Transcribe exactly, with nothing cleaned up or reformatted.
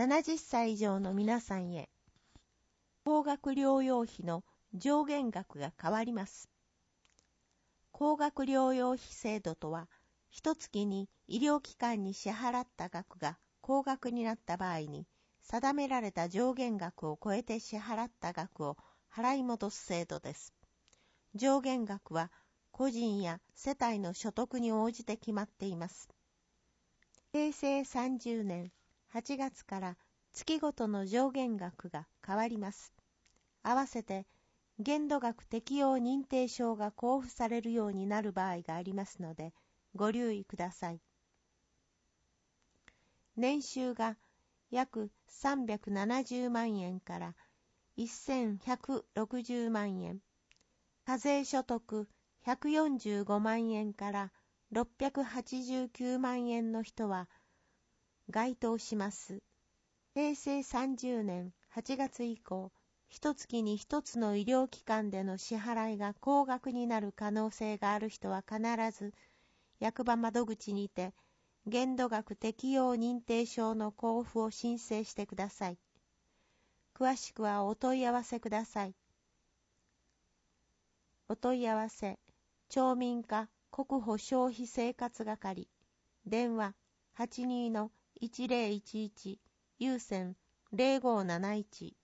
ななじゅっさい以上の皆さんへ、高額療養費の上限額が変わります。高額療養費制度とは、一月に医療機関に支払った額が高額になった場合に、定められた上限額を超えて支払った額を払い戻す制度です。上限額は個人や世帯の所得に応じて決まっています。へいせいさんじゅうねんはちがつから月ごとの上限額が変わります。合わせて限度額適用認定証が交付されるようになる場合がありますので、ご留意ください。年収が約さんびゃくななじゅうまんえんからせんひゃくろくじゅうまんえん、課税所得ひゃくよんじゅうごまんえんからろっぴゃくはちじゅうきゅうまんえんの人は該当します。へいせいさんじゅうねんはちがつ以降、一月に一つの医療機関での支払いが高額になる可能性がある人は必ず役場窓口にて限度額適用認定証の交付を申請してください。詳しくはお問い合わせください。お問い合わせ、町民課国保消費生活係、電話 はちにーのいちぜろいちいち 有線ゼロごーなないち